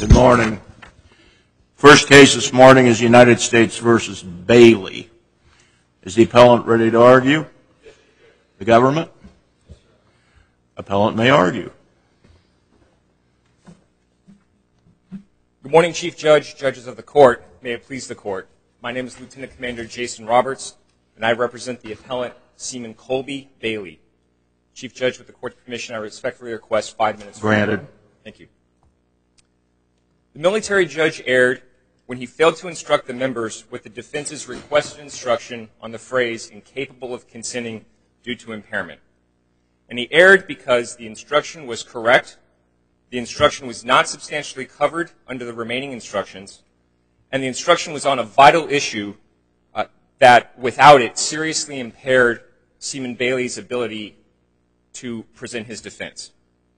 Good morning. First case this morning is United States v. Bailey. Is the appellant ready to argue? The government? Appellant may argue. Good morning, Chief Judge, judges of the court. May it please the court. My name is Lieutenant Commander Jason Roberts, and I represent the appellant Seaman Colby Bailey. Chief Judge, with the court's permission, I respectfully request 5 minutes. Granted. Thank you. The military judge erred when he failed to instruct the members with the defense's requested instruction on the phrase incapable of consenting due to impairment. And he erred because the instruction was correct, the instruction was not substantially covered under the remaining instructions, and the instruction was on a vital issue that, without it, seriously impaired Seaman Bailey's ability to present his defense.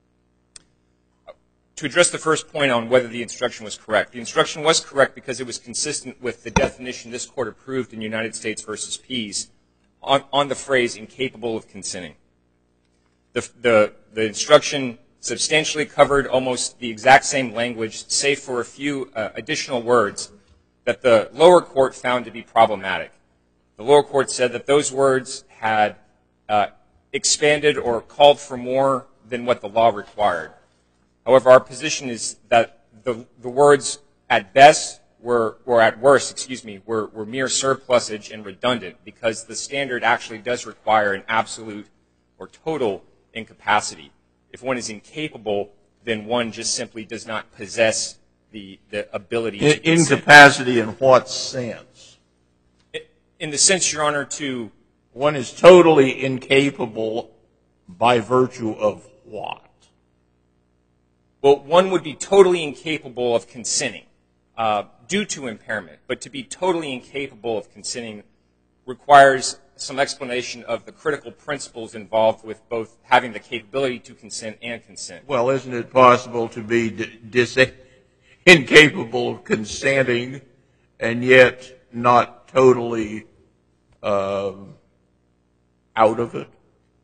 To address the first point on whether the instruction was correct, the instruction was correct because it was consistent with the definition this court approved in United States v. Pease on the phrase incapable of consenting. The instruction substantially covered almost the exact same language, save for a few additional words that the lower court found to be problematic. The lower court said that those words had expanded or called for more than what the law required. However, our position is that the words at best or at worst, were mere surplusage and redundant because the standard actually does require an absolute or total incapacity. If one is incapable, then one just simply does not possess the ability to consent. Incapacity in what sense? In the sense, Your Honor, to... One is totally incapable by virtue of what? Well, one would be totally incapable of consenting due to impairment, but to be totally incapable of consenting requires some explanation of the critical principles involved with both having the capability to consent and consent. Well, isn't it possible to be incapable of consenting and yet not totally out of it?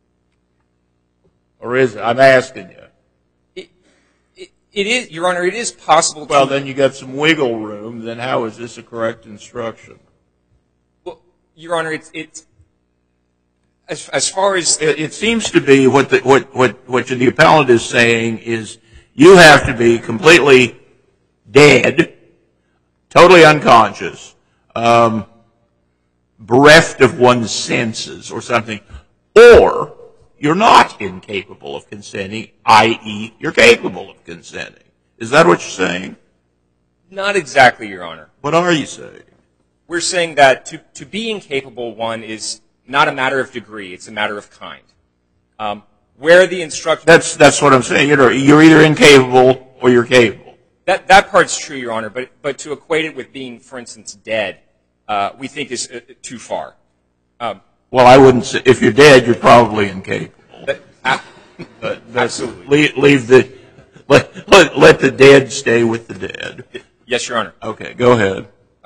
Or is it? I'm asking you. It is, Your Honor, it is possible to... Well, then you got some wiggle room. Then how is this a correct instruction? Well, Your Honor, it's as far as... It seems to be what the appellant is saying is you have to be completely dead, totally unconscious, bereft of one's senses or something, or you're not incapable of consenting, i.e., you're capable of consenting. Is that what you're saying? Not exactly, Your Honor. What are you saying? We're saying that to be incapable, one, is not a matter of degree. It's a matter of kind. Where the instruction... That's what I'm saying. You're either incapable or you're capable. That part's true, Your Honor, but to equate it with being, for instance, dead, we think is too far. Well, I wouldn't say, if you're dead, you're probably incapable. Absolutely. Let the dead stay with the dead. Yes, Your Honor. Okay, go ahead.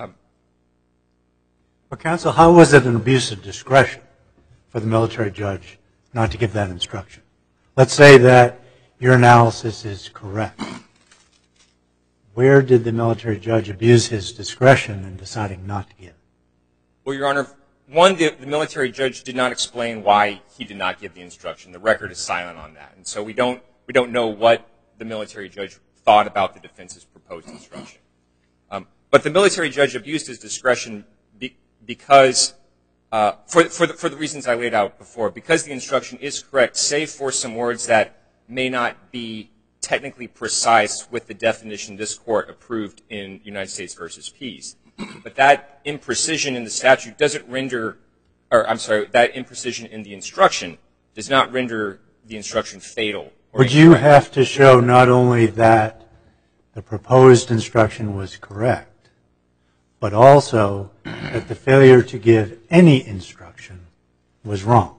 Well, counsel, how was it an abuse of discretion for the military judge not to give that instruction? Let's say that your analysis is correct. Where did the military judge abuse his discretion in deciding not to give it? Well, Your Honor, one, the military judge did not explain why he did not give the instruction. The record is silent on that. And so we don't know what the military judge thought about the defense's proposed instruction. But the military judge abused his discretion because, for the reasons I laid out before, because the instruction is correct, save for some words that may not be technically precise with the definition this court approved in United States v. Pease. But that imprecision in the statute doesn't render, or I'm sorry, that imprecision in the instruction does not render the instruction fatal. Would you have to show not only that the proposed instruction was correct, but also that the failure to give any instruction was wrong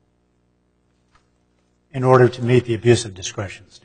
in order to meet the abuse of discretion standard?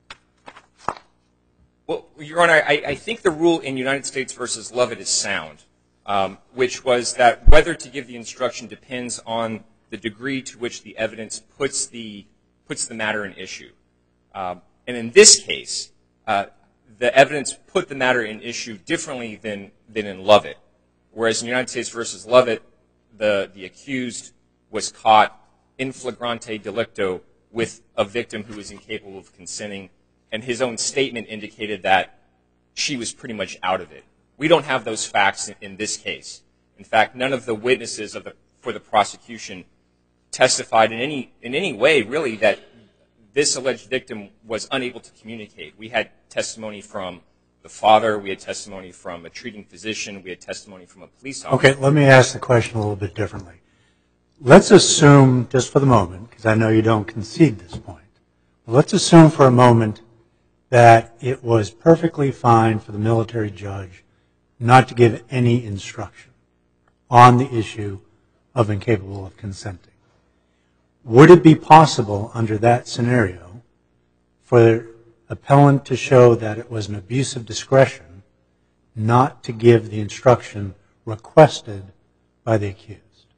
Well, Your Honor, I think the rule in United States v. Lovett is sound, which was that whether to give the instruction depends on the degree to which the evidence puts the matter in issue. And in this case, the the evidence put the matter in issue differently than in Lovett. Whereas in United States versus Lovett, the accused was caught in flagrante delicto with a victim who was incapable of consenting, and his own statement indicated that she was pretty much out of it. We don't have those facts in this case. In fact, none of the witnesses for the prosecution testified in any way, really, that this alleged victim was unable to communicate. We had testimony from the father, we had testimony from a treating physician, we had testimony from a police officer. Okay, let me ask the question a little bit differently. Let's assume, just for the moment, because I know you don't concede this point, let's assume for a moment that it was perfectly fine for the military judge not to give any instruction on the issue of incapable of consenting. Would it be possible under that scenario for the appellant to show that it was an abuse of discretion not to give the instruction requested by the accused?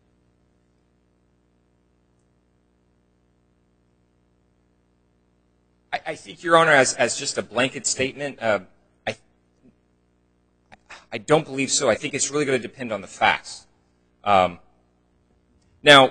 I think, Your Honor, as just a blanket statement, I don't believe so. I think it's really going to depend on the facts. Now,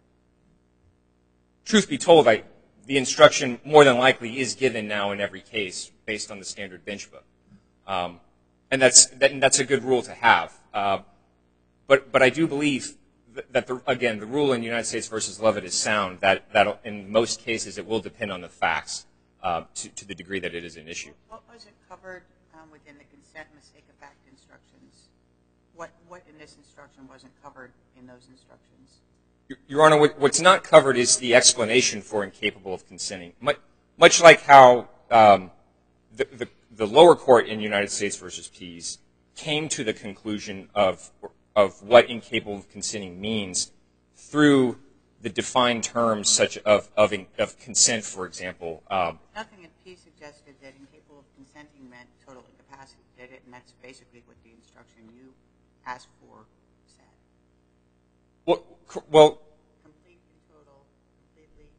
truth be told, the instruction more than likely is given now in every case based on the standard bench book. And that's a good rule to have. But I do believe that, again, the rule in United States versus Lovett is sound, that in most cases it will depend on the facts to the degree that it is an issue. What wasn't covered within the consent mistake of fact instructions? What in this instruction wasn't covered in those instructions? Your Honor, what's not covered is the explanation for incapable of consenting. Much like how the lower court in United States versus Pease came to the conclusion of what incapable of consenting means through the defined terms such of consent, for example. Nothing in Pease suggested that incapable of consenting meant total incapacity, did it? And that's basically what the instruction you asked for said. Well, complete and total, completely.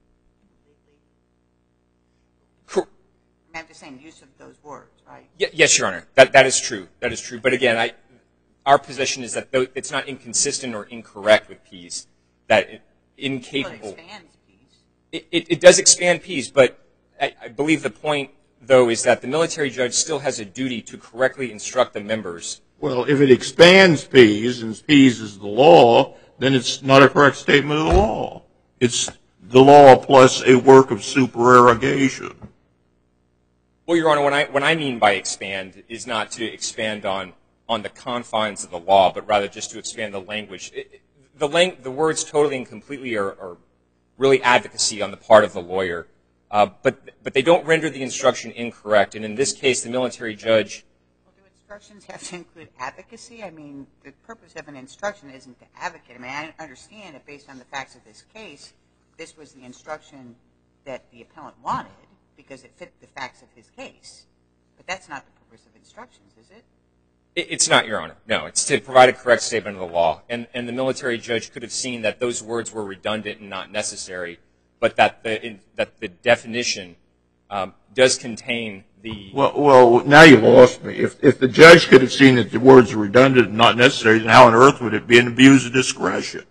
I'm just saying use of those words, right? Yes, Your Honor. That is true. That is true. But again, our position is that it's not inconsistent or incorrect with Pease. That incapable. Well, it expands Pease. It does expand Pease, but I believe the point, though, is that the military judge still has a duty to correctly instruct the members. Well, if it expands Pease and Pease is the law, then it's not a correct statement of the law. It's the law plus a work of supererogation. Well, Your Honor, what I mean by expand is not to expand on the confines of the law, but rather just to expand the language. The words totally and completely are really advocacy on the part of the lawyer, but they don't render the instruction incorrect. And in this case, the military judge. Well, do instructions have to include advocacy? I mean, the purpose of an instruction isn't to advocate. I mean, I understand that based on the facts of this case, this was the instruction that the appellant wanted because it fit the facts of his case. But that's not the purpose of instructions, is it? It's not, Your Honor. No, it's to provide a correct statement of the law. And the military judge could have seen that those words were redundant and not necessary, but that the definition does contain the. Well, now you lost me. If the judge could have seen that the words were redundant and not necessary, then how on earth would it be an abuse of discretion?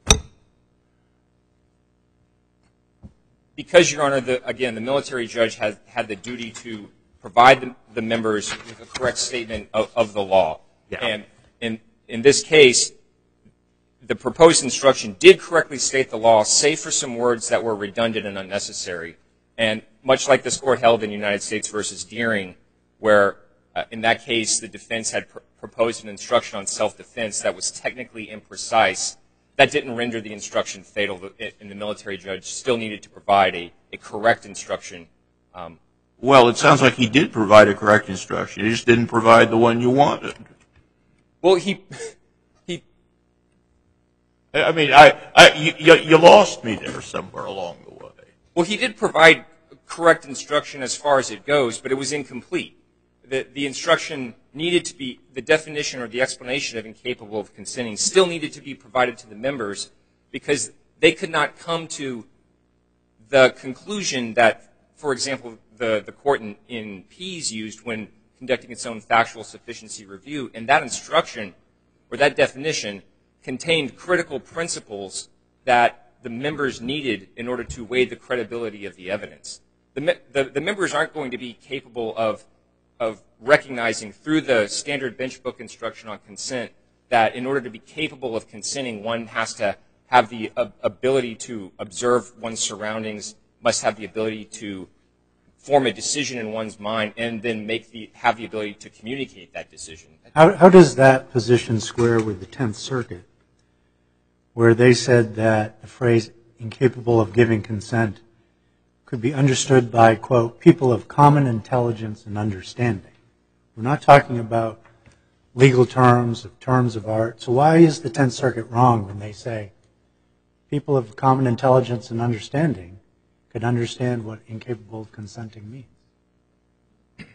Because, Your Honor, again, the military judge had the duty to provide the members with a correct statement of the law. Yeah. And in this case, the proposed instruction did correctly state the law, save for some words that were redundant and unnecessary. And much like this court held in United States versus Deering, where in that case the defense had proposed an instruction on self-defense that was technically imprecise, that didn't render the instruction fatal, and the military judge still needed to provide a correct instruction. Well, it sounds like he did provide a correct instruction. He just didn't provide the one you wanted. Well, you lost me there somewhere along the way. Well, he did provide correct instruction as far as it goes, but it was incomplete. The instruction needed to be, the definition or the explanation of incapable of consenting still needed to be provided to the members because they could not come to the conclusion that, for example, the court in Pease used when conducting its own factual sufficiency review, and that instruction or that definition contained critical principles that the members needed in order to weigh the credibility of the evidence. The members aren't going to be capable of recognizing through the standard bench book instruction on consent that in order to be capable of consenting, one has to have the ability to observe one's surroundings, must have the ability to form a decision in one's mind, and then have the ability to communicate that decision. How does that position square with the Tenth Circuit, where they said that the phrase incapable of giving consent could be understood by, quote, people of common intelligence and understanding? We're not talking about legal terms of art. So why is the Tenth Circuit wrong when they say people of common intelligence and understanding could understand what incapable of consenting means?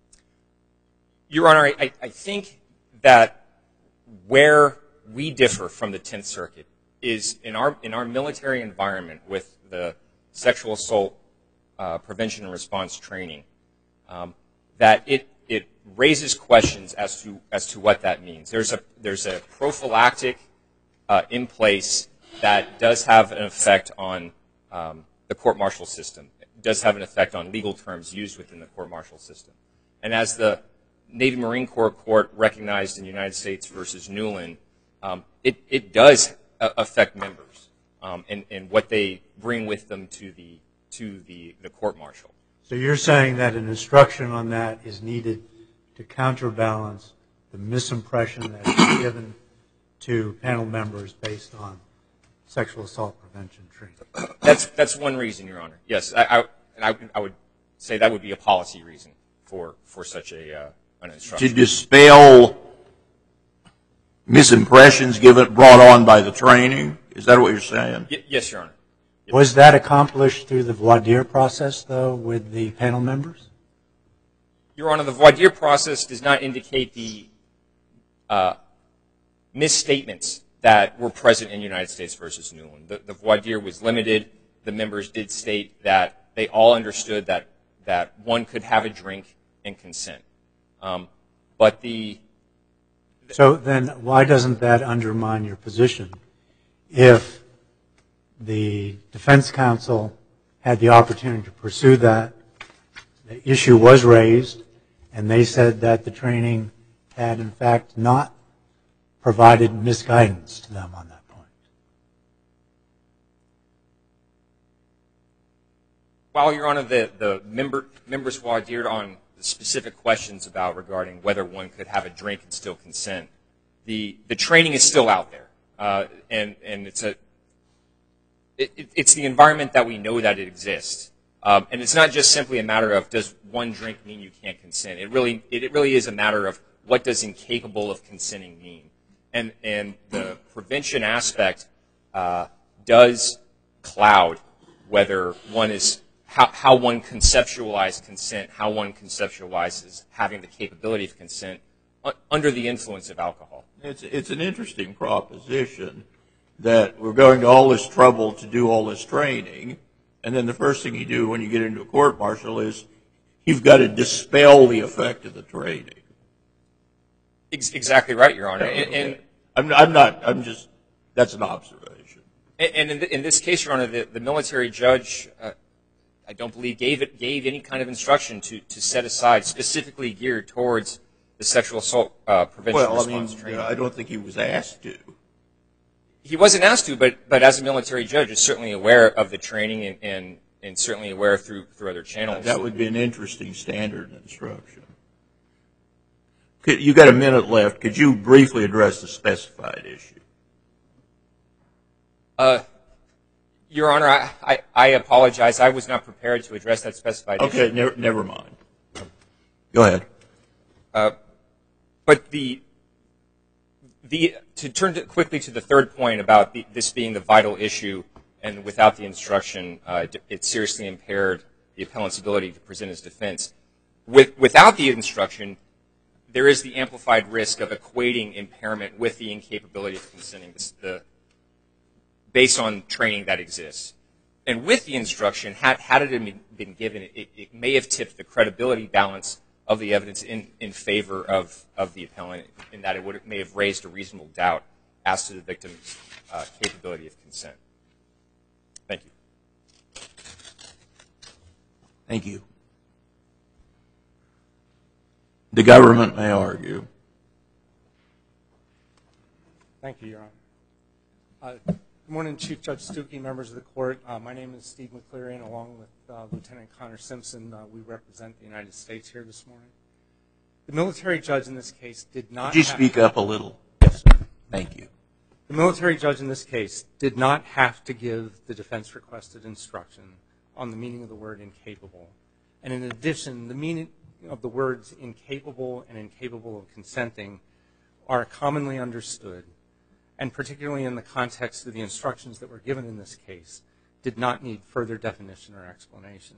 Your Honor, I think that where we differ from the Tenth Circuit is in our military environment with the sexual assault prevention and response training, that it raises questions as to what that means. There's a prophylactic in place that does have an effect on the court-martial system. It does have an effect on legal terms used within the court-martial system. And as the Navy Marine Corps Court recognized in United States versus Newland, it does affect members and what they bring with them to the court-martial. So you're saying that an instruction on that is needed to counterbalance the misimpression that is given to panel members based on sexual assault prevention training? That's one reason, Your Honor. Yes, I would say that would be a policy reason for such an instruction. To dispel misimpressions brought on by the training? Is that what you're saying? Yes, Your Honor. Was that accomplished through the voir dire process, though, with the panel members? Your Honor, the voir dire process does not indicate the misstatements that were present in United States versus Newland. The voir dire was limited. The members did state that they all understood that one could have a drink and consent. So then why doesn't that undermine your position if the defense counsel had the opportunity to pursue that, the issue was raised, and they said that the training had, in fact, not provided misguidance to them on that point? While, Your Honor, the members voir dired on the specific questions regarding whether one could have a drink and still consent, the training is still out there, and it's the environment that we know that it exists. And it's not just simply a matter of does one drink mean you can't consent. It really is a matter of what does incapable of consenting mean. And the prevention aspect does cloud whether one is how one conceptualizes consent, how one conceptualizes having the capability of consent under the influence of alcohol. It's an interesting proposition that we're going to all this trouble to do all this training, and then the first thing you do when you get into a court-martial is you've got to dispel the effect of the training. Exactly right, Your Honor. Okay. That's an observation. And in this case, Your Honor, the military judge, I don't believe, gave any kind of instruction to set aside specifically geared towards the sexual assault prevention response training. I don't think he was asked to. He wasn't asked to, but as a military judge, is certainly aware of the training and certainly aware through other channels. That would be an interesting standard instruction. You've got a minute left. Could you briefly address the specified issue? Your Honor, I apologize. I was not prepared to address that specified issue. Okay, never mind. Go ahead. But to turn quickly to the third point about this being the vital issue, and without the instruction, it seriously impaired the appellant's ability to present his defense. Without the instruction, there is the amplified risk of equating impairment with the incapability of consenting based on training that exists. And with the instruction, had it been given, it may have tipped the credibility balance of the evidence in favor of the appellant, in that it may have raised a reasonable doubt as to the victim's capability of consent. Thank you. Thank you. The government may argue. Thank you, Your Honor. Good morning, Chief Judge Stuckey, members of the court. My name is Steve McCleary, and along with Lieutenant Connor Simpson, we represent the United States here this morning. The military judge in this case did not Could you speak up a little? Yes, sir. Thank you. The military judge in this case did not have to give the defense requested instruction on the meaning of the word incapable. And in addition, the meaning of the words incapable and incapable of consenting are commonly understood, and particularly in the context of the instructions that were given in this case, did not need further definition or explanation.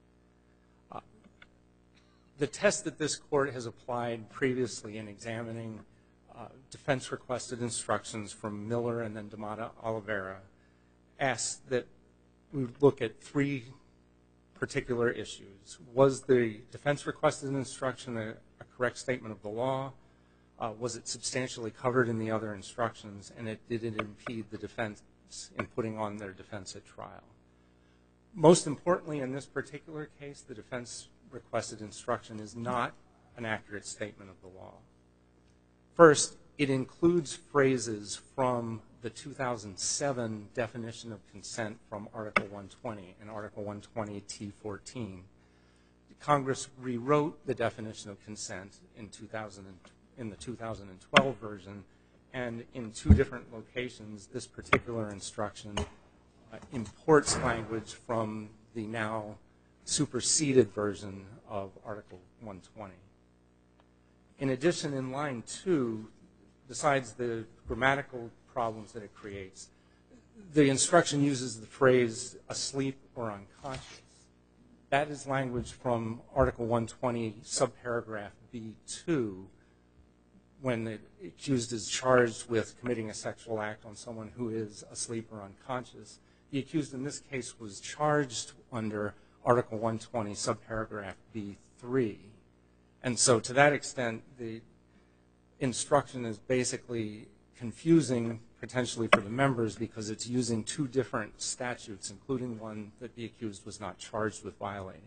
The test that this court has applied previously in examining defense requested instructions from Miller and then D'Amata Oliveira asks that we look at three particular issues. Was the defense requested instruction a correct statement of the law? Was it substantially covered in the other instructions? And did it impede the defense in putting on their defense at trial? Most importantly, in this particular case, the defense requested instruction is not an accurate statement of the law. First, it includes phrases from the 2007 definition of consent from Article 120 and Article 120 T14. Congress rewrote the definition of consent in the 2012 version, and in two different locations, this particular instruction imports language from the now superseded version of Article 120. In addition, in line 2, besides the grammatical problems that it creates, the instruction uses the phrase asleep or unconscious. That is language from Article 120, subparagraph B2, when the accused is charged with committing a sexual act on someone who is asleep or unconscious. The accused in this case was charged under Article 120, subparagraph B3. And so to that extent, the instruction is basically confusing potentially for the members because it's using two different statutes, including one that the accused was not charged with violating.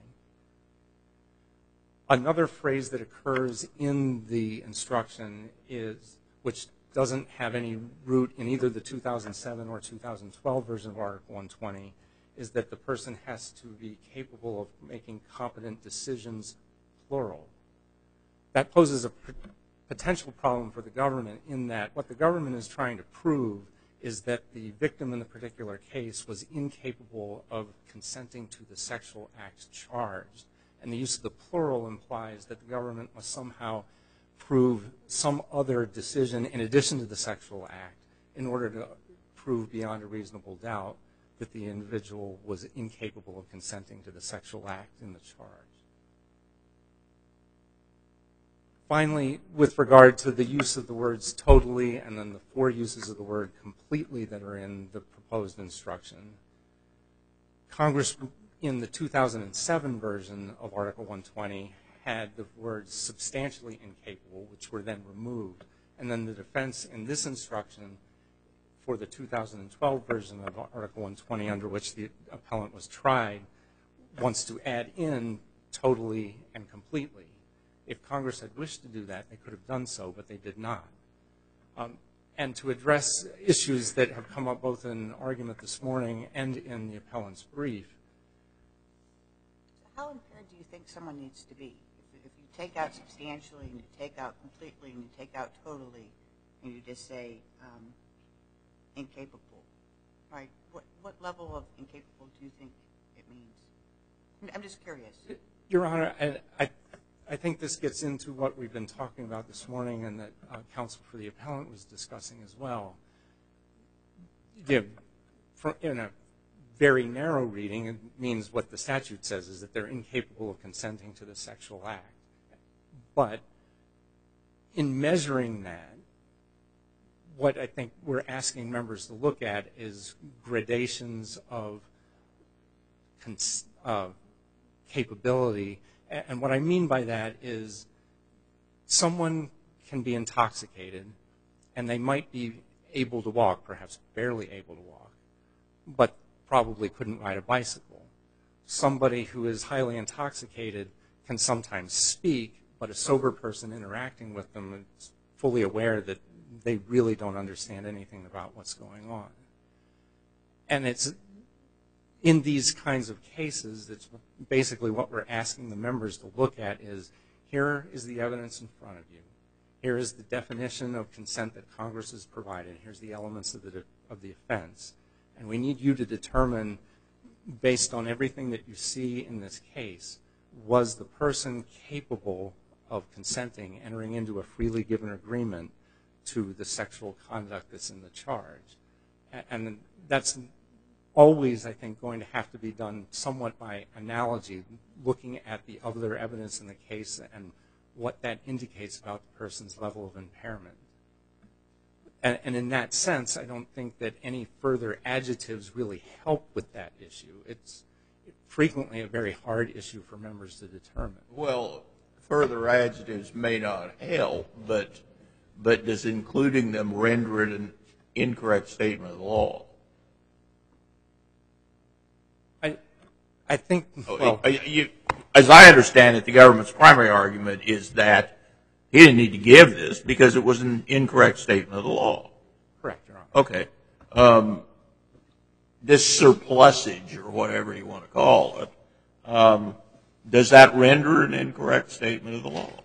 Another phrase that occurs in the instruction is, which doesn't have any root in either the 2007 or 2012 version of Article 120, is that the person has to be capable of making competent decisions, plural. That poses a potential problem for the government in that what the government is trying to prove is that the victim in the particular case was incapable of consenting to the sexual act charged. And the use of the plural implies that the government must somehow prove some other decision in addition to the sexual act in order to prove beyond a reasonable doubt that the individual was incapable of consenting to the sexual act in the charge. Finally, with regard to the use of the words totally and then the four uses of the word completely that are in the proposed instruction, Congress in the 2007 version of Article 120 had the words substantially incapable, which were then removed. And then the defense in this instruction for the 2012 version of Article 120, under which the appellant was tried, wants to add in totally and completely. If Congress had wished to do that, they could have done so, but they did not. And to address issues that have come up both in argument this morning and in the appellant's brief. How impaired do you think someone needs to be? If you take out substantially and you take out completely and you take out totally and you just say incapable, right? What level of incapable do you think it means? I'm just curious. Your Honor, I think this gets into what we've been talking about this morning and that counsel for the appellant was discussing as well. In a very narrow reading, it means what the statute says is that they're incapable of consenting to the sexual act. But in measuring that, what I think we're asking members to look at is gradations of capability And what I mean by that is someone can be intoxicated and they might be able to walk, perhaps barely able to walk, but probably couldn't ride a bicycle. Somebody who is highly intoxicated can sometimes speak, but a sober person interacting with them is fully aware that they really don't understand anything about what's going on. And it's in these kinds of cases, that's basically what we're asking the members to look at is, here is the evidence in front of you. Here is the definition of consent that Congress has provided. Here's the elements of the offense. And we need you to determine, based on everything that you see in this case, was the person capable of consenting, entering into a freely given agreement to the sexual conduct that's in the charge. And that's always, I think, going to have to be done somewhat by analogy, looking at the other evidence in the case and what that indicates about the person's level of impairment. And in that sense, I don't think that any further adjectives really help with that issue. It's frequently a very hard issue for members to determine. Well, further adjectives may not help, but does including them render it an incorrect statement of the law? I think, well, as I understand it, the government's primary argument is that he didn't need to give this because it was an incorrect statement of the law. correct, Your Honor. Okay. This surplusage, or whatever you want to call it, does that render an incorrect statement of the law?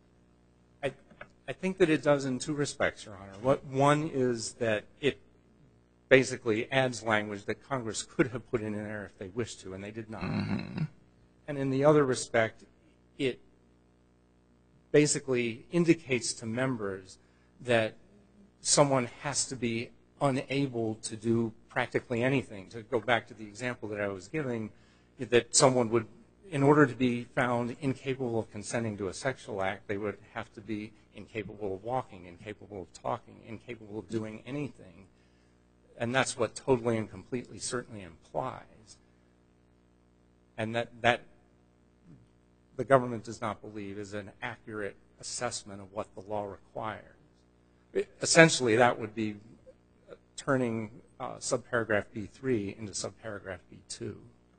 I think that it does in two respects, Your Honor. One is that it basically adds language that Congress could have put in there if they wished to, and they did not. Mm-hmm. And in the other respect, it basically indicates to members that someone has to be unable to do practically anything. To go back to the example that I was giving, that someone would, in order to be found incapable of consenting to a sexual act, they would have to be incapable of walking, incapable of talking, incapable of doing anything. And that's what totally and completely certainly implies. And that the government does not believe is an accurate assessment of what the law requires. Essentially, that would be turning subparagraph B3 into subparagraph B2.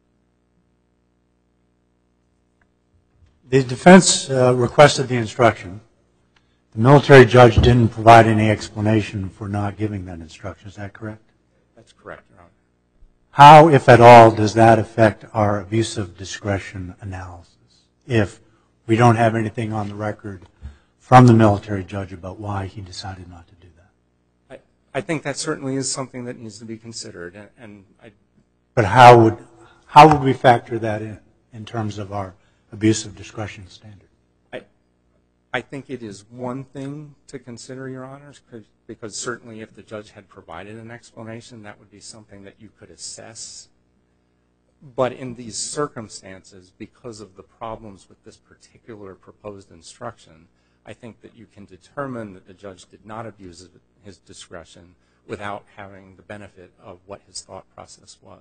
The defense requested the instruction. The military judge didn't provide any explanation for not giving that instruction. Is that correct? That's correct, Your Honor. How, if at all, does that affect our abuse of discretion analysis if we don't have anything on the record from the military judge about why he decided not to do that? I think that certainly is something that needs to be considered. But how would we factor that in terms of our abuse of discretion standard? I think it is one thing to consider, Your Honors, because certainly if the judge had provided an explanation, that would be something that you could assess. But in these circumstances, because of the problems with this particular proposed instruction, I think that you can determine that the judge did not abuse his discretion without having the benefit of what his thought process was.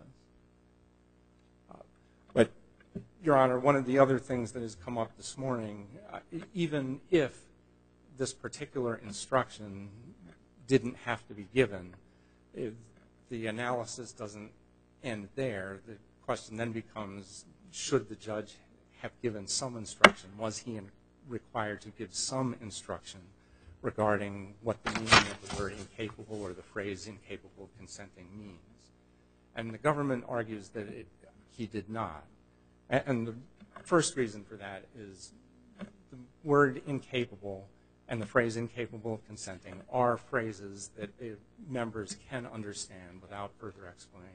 But, Your Honor, one of the other things that has come up this morning, even if this particular instruction didn't have to be given, if the analysis doesn't end there, the question then becomes, should the judge have given some instruction? Was he required to give some instruction regarding what the meaning of the word incapable or the phrase incapable of consenting means? And the government argues that he did not. And the first reason for that is the word incapable and the phrase incapable of consenting are phrases that members can understand without further explanation.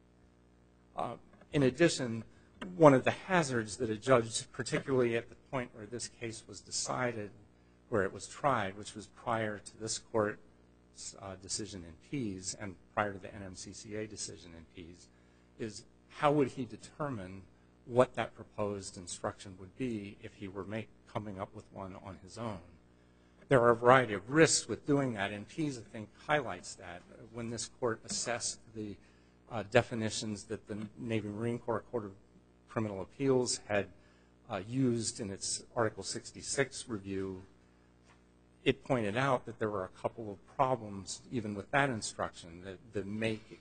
In addition, one of the hazards that a judge, particularly at the point where this case was decided, where it was tried, which was prior to this court's decision in Pease and prior to the NMCCA decision in Pease, is how would he determine what that proposed instruction would be if he were coming up with one on his own? There are a variety of risks with doing that, and Pease, I think, highlights that. When this court assessed the definitions that the Navy Marine Corps Court of Criminal Appeals had used in its Article 66 review, it pointed out that there were a couple of problems even with that instruction that make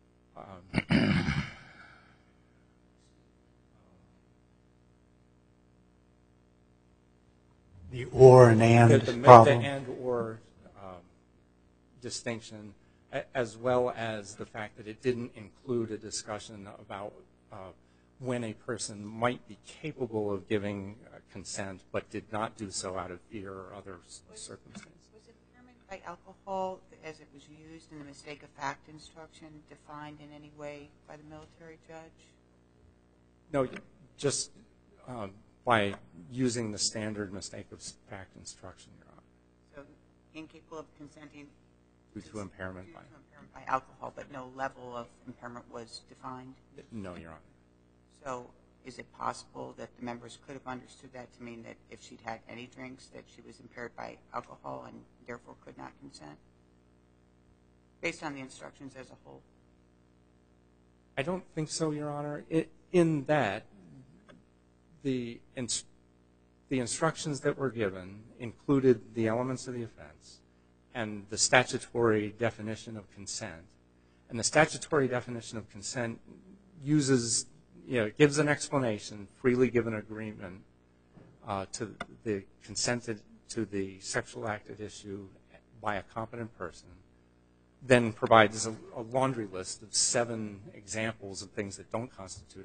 the or and and the problem. and or distinction, as well as the fact that it didn't include a discussion about when a person might be capable of giving consent but did not do so out of fear or other circumstances. Was impairment by alcohol, as it was used in the mistake of fact instruction, defined in any way by the military judge? No, just by using the standard mistake of fact instruction, Your Honor. So incapable of consenting Due to impairment by alcohol, but no level of impairment was defined? No, Your Honor. So is it possible that the members could have understood that to mean that if she'd had any drinks that she was impaired by alcohol and therefore could not consent? Based on the instructions as a whole? I don't think so, Your Honor. In that, the instructions that were given included the elements of the offense and the statutory definition of consent. And the statutory definition of consent uses, gives an explanation, freely given agreement to the consented to the sexual act at issue by a competent person, then provides a laundry list of 7 examples of things that don't constitute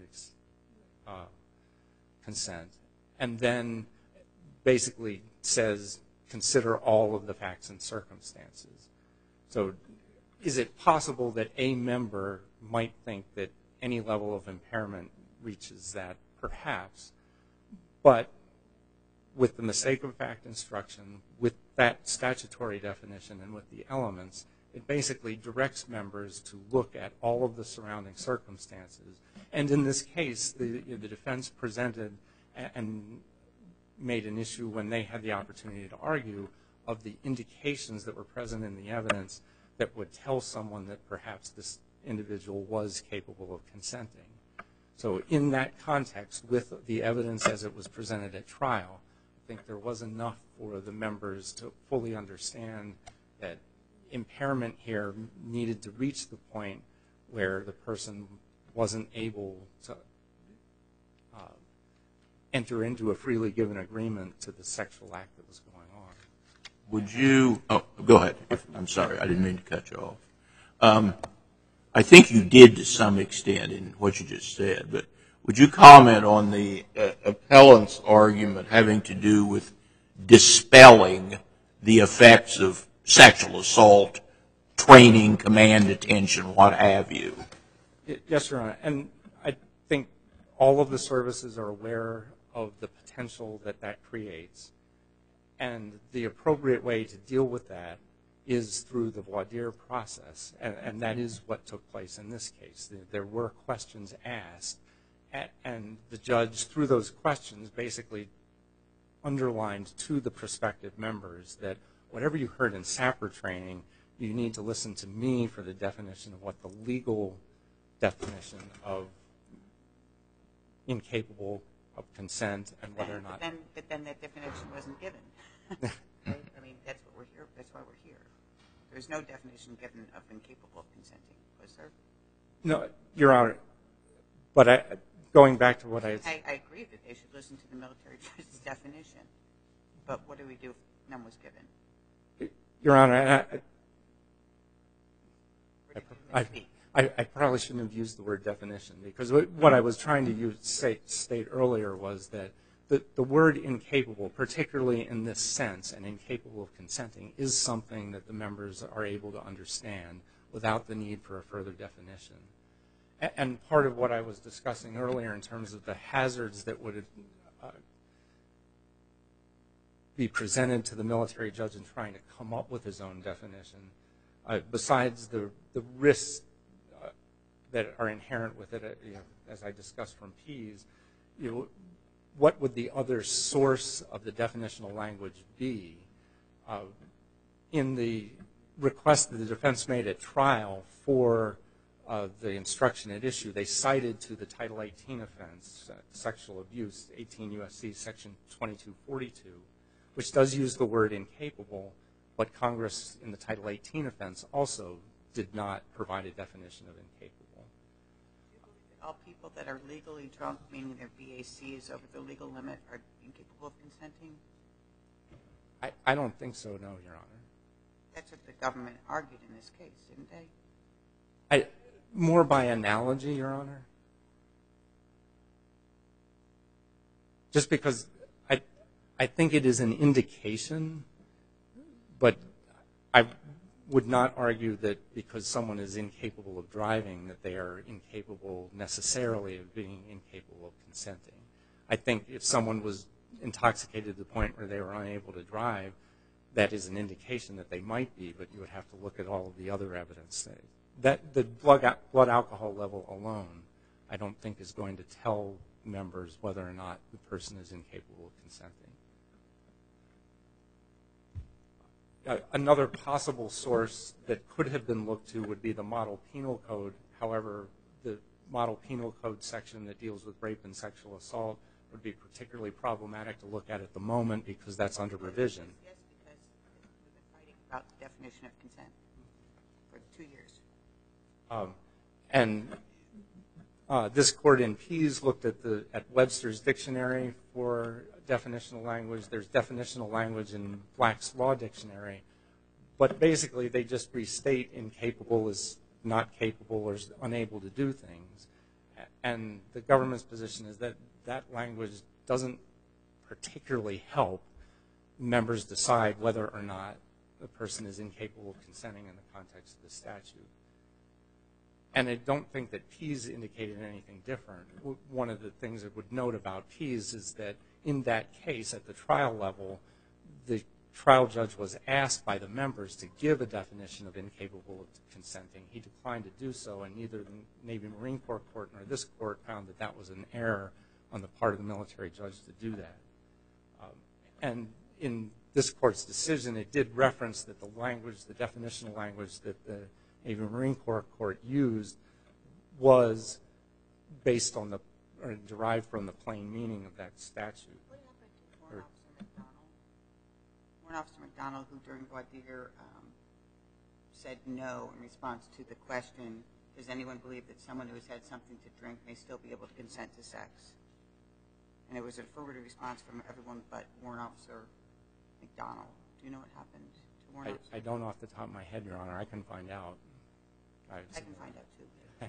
consent, and then basically says, consider all of the facts and circumstances. So is it possible that a member might think that any level of impairment reaches that? Perhaps. But with the mistake of fact instruction, with that statutory definition and with the elements, it basically directs members to look at all of the surrounding circumstances. And in this case, the defense presented and made an issue when they had the opportunity to argue of the indications that were present in the evidence that would tell someone that perhaps this individual was capable of consenting. So in that context, with the evidence as it was presented at trial, I think there was enough for the members to fully understand that impairment here needed to reach the point where the person wasn't able to enter into a freely given agreement to the sexual act that was going on. Would you go ahead. I'm sorry, I didn't mean to cut you off. I think you did to some extent in what you just said, but would you comment on the appellant's argument having to do with dispelling the effects of sexual assault, training, command, detention, what have you? Yes, Your Honor. And I think all of the services are aware of the potential that that creates. And the appropriate way to deal with that is through the voir dire process. And that is what took place in this case. There were questions asked, and the judge, through those questions, basically underlined to the prospective members that whatever you heard in SAPR training, you need to listen to me for the definition of what the legal definition of incapable of consent and whether or not. But then that definition wasn't given. Right? I mean, that's what we're here. That's why we're here. There's no definition given of incapable of consenting, was there? No, Your Honor. But going back to what I agree that they should listen to the military judge's definition. But what do we do if none was given? Your Honor, I probably shouldn't have used the word definition, because what I was trying to state earlier was that the word incapable, particularly in this sense, and incapable of consenting, is something that the members are able to understand without the need for a further definition. And part of what I was discussing earlier in terms of the hazards that would be presented to the military judge in trying to come up with his own definition, besides the risks that are inherent with it, as I discussed from Pease, what would the other source of the definitional language be? In the request that the defense made at trial for the instruction at issue, they cited to the Title 18 offense, sexual abuse, 18 U.S.C. Section 2242, which does use the word incapable, but Congress in the Title 18 offense also did not provide a definition of incapable. Do you believe that all people that are legally drunk, meaning their BAC is over the legal limit, are incapable of consenting? I don't think so, no, Your Honor. That's what the government argued in this case, didn't they? More by analogy, Your Honor. Just because I think it is an indication, but I would not argue that because someone is incapable of driving that they are incapable necessarily of being incapable of consenting. I think if someone was intoxicated to the point where they were unable to drive, that is an indication that they might be, but you would have to look at all of the other evidence. That the blood alcohol level alone, I don't think is going to tell members whether or not the person is incapable of consenting. Another possible source that could have been looked to would be the Model Penal Code. However, the Model Penal Code section that deals with rape and sexual assault would be particularly problematic to look at the moment because that's under revision. Yes, because we've been fighting about the definition of consent for 2 years. This court in Pease looked at Webster's dictionary for definitional language. There's definitional language in Black's Law Dictionary, but basically they just restate incapable as not capable or is unable to do things. And the government's position is that that language doesn't particularly help members decide whether or not the person is incapable of consenting in the context of the statute. And I don't think that Pease indicated anything different. One of the things I would note about Pease is that in that case, at the trial level, the trial judge was asked by the members to give a definition of incapable of consenting. He declined to do so, and neither the Navy Marine Corps court nor this court found that that was an error on the part of the military judge to do that. And in this court's decision, it did reference that the language, the definitional language that the Navy Marine Corps court used was based on or derived from the plain meaning of that statute. What happened to Warrant Officer McDonald? Warrant Officer McDonald, who during voir dire said no in response to the question, does anyone believe that someone who has had something to drink may still be able to consent to sex? And it was an affirmative response from everyone but Warrant Officer McDonald. Do you know what happened to Warrant Officer? I don't off the top of my head, Your Honor. I can find out. I can find out, too.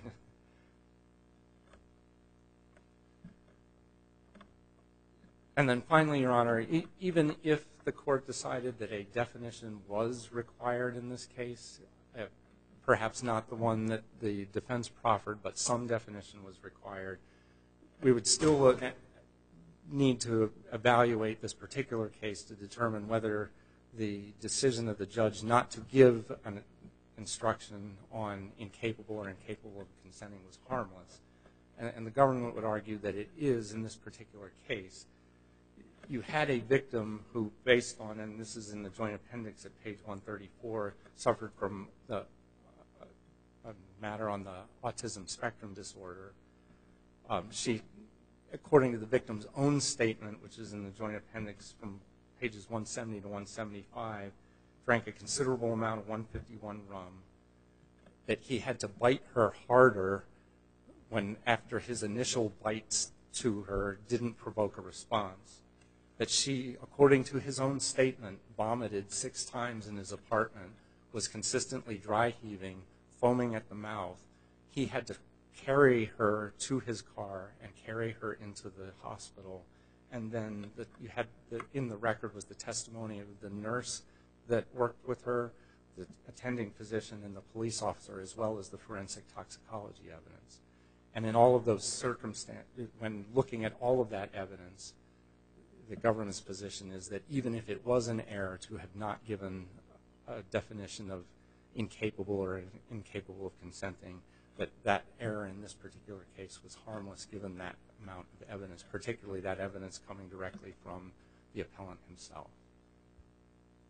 And then finally, Your Honor, even if the court decided that a definition was required in this case, perhaps not the one that the defense proffered, but some definition was required, we would still need to evaluate this particular case to determine whether the decision of the judge not to give an instruction on incapable or incapable of consenting was harmless. And the government would argue that it is in this particular case. You had a victim who, based on, and this is in the joint appendix at page 134, suffered from a matter on the autism spectrum disorder. She, according to the victim's own statement, which is in the joint appendix from pages 170 to 175, drank a considerable amount of 151 rum, that he had to bite her harder when, after his initial bites to her, didn't provoke a response, that she, according to his own statement, vomited 6 times in his apartment, was consistently dry heaving, foaming at the mouth. He had to carry her to his car and carry her into the hospital. And then you had in the record was the testimony of the nurse that worked with her, the attending physician, and the police officer, as well as the forensic toxicology evidence. And in all of those circumstances, when looking at all of that evidence, the government's position is that even if it was an error to have not given a definition of incapable or incapable of consenting, that error in this particular case was harmless given that amount of evidence, particularly that evidence coming directly from the appellant himself.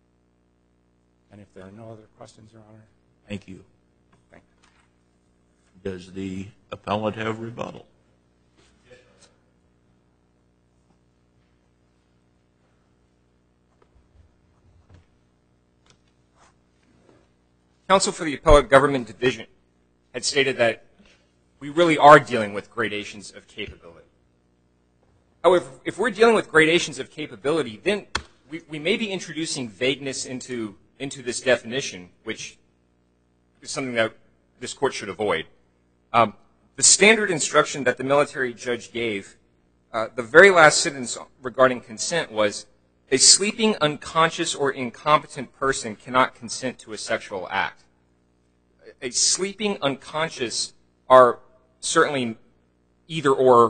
And if there are no other questions, Your Honor. Thank you. Thank you. Does the appellant have rebuttal? Counsel for the Appellate Government Division had stated that we really are dealing with gradations of capability. However, if we're dealing with gradations of capability, then we may be introducing vagueness into this definition, which is something that this court should avoid. The standard instruction that the military judge gave, the very last sentence regarding consent was, a sleeping, unconscious, or incompetent person cannot consent to a sexual act. A sleeping, unconscious are certainly either-or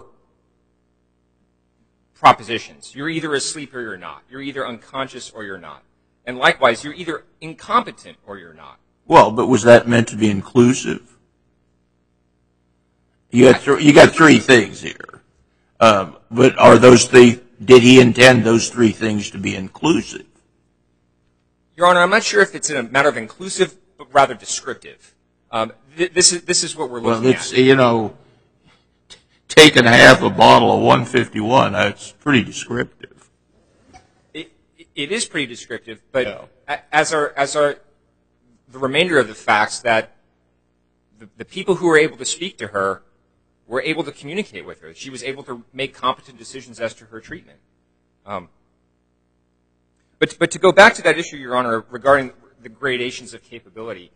propositions. You're either asleep or you're not. You're either unconscious or you're not. And likewise, you're either incompetent or you're not. Well, but was that meant to be inclusive? You got three things here. But are those three, did he intend those three things to be inclusive? Your Honor, I'm not sure if it's a matter of inclusive, but rather descriptive. This is what we're looking at. You know, taking half a bottle of 151, that's pretty descriptive. It is pretty descriptive, but as the remainder of the facts that the people who were able to speak to her were able to communicate with her. She was able to make competent decisions as to her treatment. But to go back to that issue, Your Honor, regarding the gradations of capability.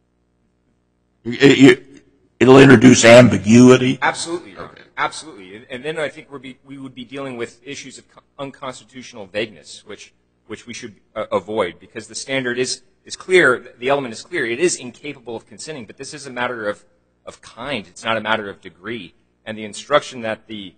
It'll introduce ambiguity? Absolutely, Your Honor. Absolutely. And then I think we would be dealing with issues of unconstitutional vagueness, which we should avoid, because the standard is clear, the element is clear. It is incapable of consenting, but this is a matter of kind. It's not a matter of degree. And the instruction that the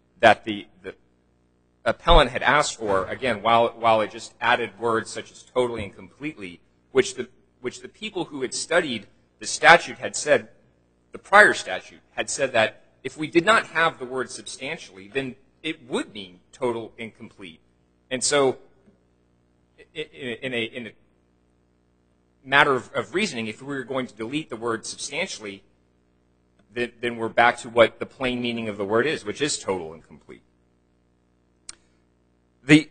appellant had asked for, again, while it just added words such as totally and completely, which the people who had studied the statute had said, the prior statute had said that if we did not have the word substantially, then it would mean total and complete. And so in a matter of reasoning, if we were going to delete the word substantially, then we're back to what the plain meaning of the word is, which is total and complete. The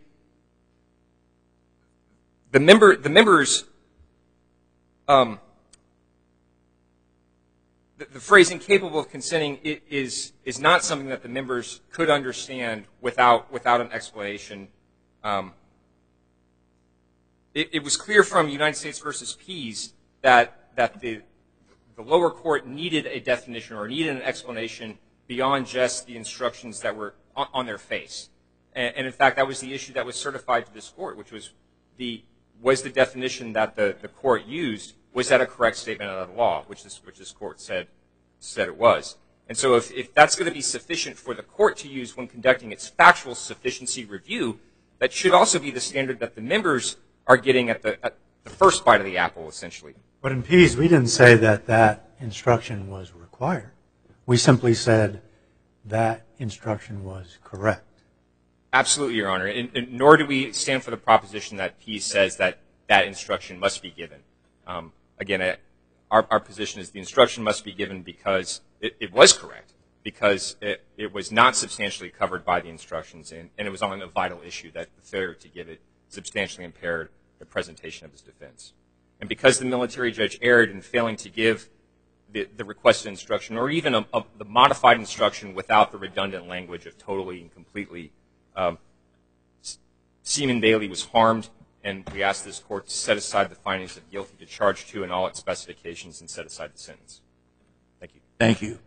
members, the phrase incapable of consenting is not something that the members could understand without an explanation. It was clear from United States versus Pease that the lower court needed a definition or needed an explanation beyond just the instructions that were on their face. And in fact, that was the issue that was certified to this court, which was the definition that the court used, was that a correct statement of the law, which this court said it was. And so if that's going to be sufficient for the court to use when conducting its factual sufficiency review, that should also be the standard that the members are getting at the first bite of the apple, essentially. But in Pease, we didn't say that instruction was required. We simply said that instruction was correct. Absolutely, Your Honor. And nor do we stand for the proposition that Pease says that instruction must be given. Again, our position is the instruction must be given because it was correct, because it was not substantially covered by the instructions, and it was on a vital issue that the failure to give it substantially impaired the presentation of his defense. And because the military judge erred in failing to give the requested instruction, or even the modified instruction without the redundant language of totally and completely, Seaman Bailey was harmed, and we ask this court to set aside the findings of guilty to charge 2 and all its specifications and set aside the sentence. Thank you. Thank you.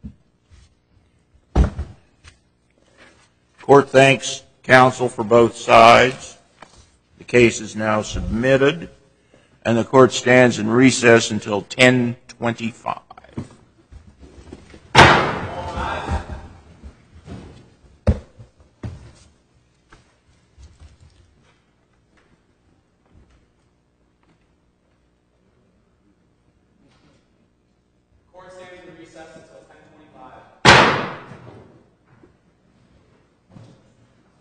Court thanks counsel for both sides. The case is now submitted, and the court stands in recess until 10:25.